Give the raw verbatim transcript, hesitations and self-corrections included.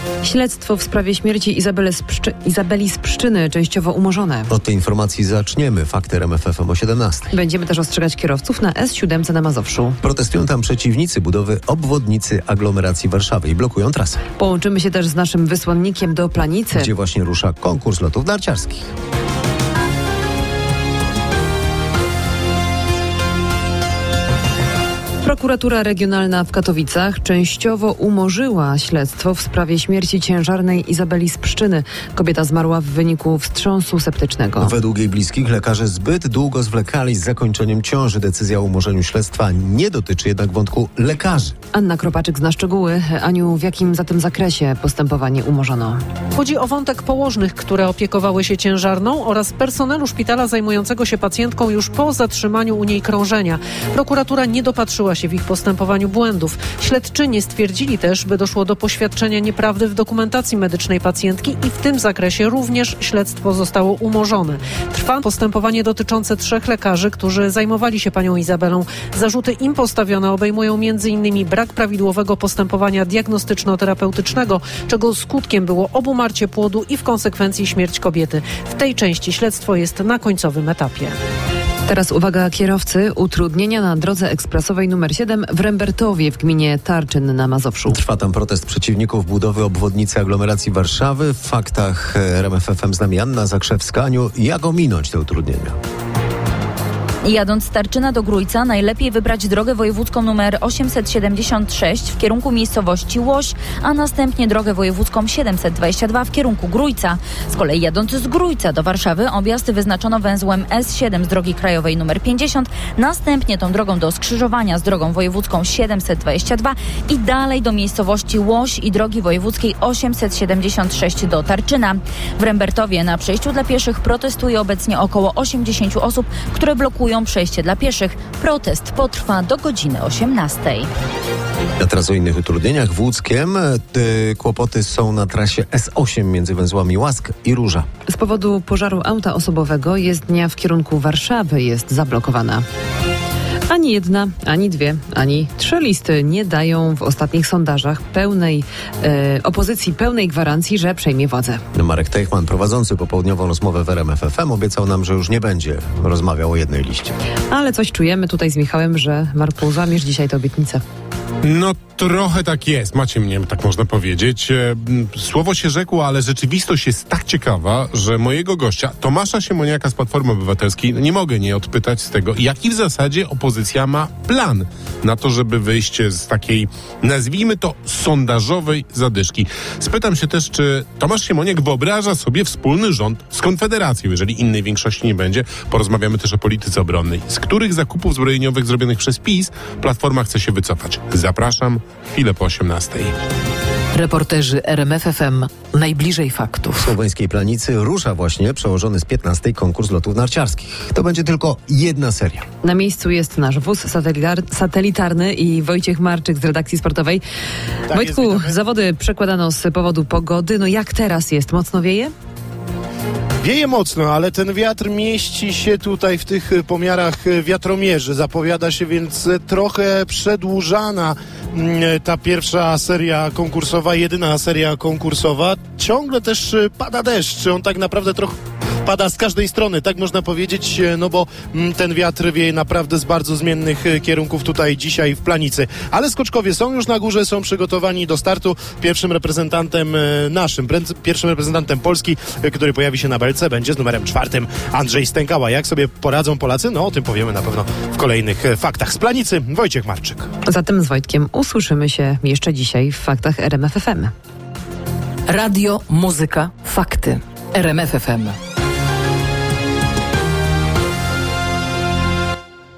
Śledztwo w sprawie śmierci Izabeli z, Pszczy- Izabeli z Pszczyny częściowo umorzone. Od tej informacji zaczniemy. Fakty R M F F M o siedemnastej. Będziemy też ostrzegać kierowców na S siedem na Mazowszu. Protestują tam przeciwnicy budowy obwodnicy aglomeracji Warszawy i blokują trasę. Połączymy się też z naszym wysłannikiem do Planicy, gdzie właśnie rusza konkurs lotów narciarskich. Prokuratura Regionalna w Katowicach częściowo umorzyła śledztwo w sprawie śmierci ciężarnej Izabeli z Pszczyny. Kobieta zmarła w wyniku wstrząsu septycznego. Według jej bliskich lekarze zbyt długo zwlekali z zakończeniem ciąży. Decyzja o umorzeniu śledztwa nie dotyczy jednak wątku lekarzy. Anna Kropaczyk zna szczegóły. Aniu, w jakim zatem zakresie postępowanie umorzono? Chodzi o wątek położnych, które opiekowały się ciężarną oraz personelu szpitala zajmującego się pacjentką już po zatrzymaniu u niej krążenia. Prokuratura nie dopatrzyła się w ich postępowaniu błędów. Śledczyni stwierdzili też, by doszło do poświadczenia nieprawdy w dokumentacji medycznej pacjentki i w tym zakresie również śledztwo zostało umorzone. Trwa postępowanie dotyczące trzech lekarzy, którzy zajmowali się panią Izabelą. Zarzuty im postawione obejmują między innymi brak prawidłowego postępowania diagnostyczno-terapeutycznego, czego skutkiem było obumarcie płodu i w konsekwencji śmierć kobiety. W tej części śledztwo jest na końcowym etapie. Teraz uwaga kierowcy. Utrudnienia na drodze ekspresowej numer siedem w Rembertowie w gminie Tarczyn na Mazowszu. Trwa tam protest przeciwników budowy obwodnicy aglomeracji Warszawy. W faktach R M F F M z nami Anna Zakrzewska. Aniu, jak ominąć te utrudnienia? Jadąc z Tarczyna do Grójca najlepiej wybrać drogę wojewódzką nr osiemset siedemdziesiąt sześć w kierunku miejscowości Łoś, a następnie drogę wojewódzką siedemset dwadzieścia dwa w kierunku Grójca. Z kolei jadąc z Grójca do Warszawy objazd wyznaczono węzłem S siedem z drogi krajowej nr pięćdziesiąt, następnie tą drogą do skrzyżowania z drogą wojewódzką siedemset dwadzieścia dwa i dalej do miejscowości Łoś i drogi wojewódzkiej osiemset siedemdziesiąt sześć do Tarczyna. W Rembertowie na przejściu dla pieszych protestuje obecnie około osiemdziesiąt osób, które blokują przejście dla pieszych. Protest potrwa do godziny osiemnastej. A teraz o innych utrudnieniach. W Łódzkiem te kłopoty są na trasie S osiem między węzłami Łask i Róża. Z powodu pożaru auta osobowego jezdnia w kierunku Warszawy jest zablokowana. Ani jedna, ani dwie, ani trzy listy nie dają w ostatnich sondażach pełnej e, opozycji pełnej gwarancji, że przejmie władzę. Marek Teichmann, prowadzący popołudniową rozmowę w R M F F M, obiecał nam, że już nie będzie rozmawiał o jednej liście. Ale coś czujemy tutaj z Michałem, że Marku, zamierz dzisiaj tę obietnicę. No trochę tak jest, macie mnie, tak można powiedzieć. Słowo się rzekło, ale rzeczywistość jest tak ciekawa, że mojego gościa, Tomasza Siemoniaka z Platformy Obywatelskiej, nie mogę nie odpytać z tego, jaki w zasadzie opozycja ma plan na to, żeby wyjść z takiej, nazwijmy to, sondażowej zadyszki. Spytam się też, czy Tomasz Siemoniak wyobraża sobie wspólny rząd z Konfederacją, jeżeli innej większości nie będzie. Porozmawiamy też o polityce obronnej. Z których zakupów zbrojeniowych zrobionych przez PiS Platforma chce się wycofać? Zapraszam chwilę po osiemnastej. Reporterzy R M F F M najbliżej faktów. W słoweńskiej Planicy rusza właśnie przełożony z piętnastej konkurs lotów narciarskich. To będzie tylko jedna seria. Na miejscu jest nasz wóz satelitar- satelitarny i Wojciech Marczyk z redakcji sportowej. Tak Wojtku, jest, zawody przekładano z powodu pogody. No jak teraz jest? Mocno wieje? Wieje mocno, ale ten wiatr mieści się tutaj w tych pomiarach wiatromierzy. Zapowiada się więc trochę przedłużana ta pierwsza seria konkursowa, jedyna seria konkursowa. Ciągle też pada deszcz. On tak naprawdę trochę pada z każdej strony, tak można powiedzieć, no bo ten wiatr wieje naprawdę z bardzo zmiennych kierunków tutaj dzisiaj w Planicy. Ale skoczkowie są już na górze, są przygotowani do startu. Pierwszym reprezentantem naszym, pierwszym reprezentantem Polski, który pojawi się na belce, będzie z numerem czwartym Andrzej Stękała. Jak sobie poradzą Polacy? No o tym powiemy na pewno w kolejnych faktach. Z Planicy Wojciech Marczyk. Zatem z Wojtkiem usłyszymy się jeszcze dzisiaj w faktach R M F F M. Radio, muzyka, fakty. R M F F M.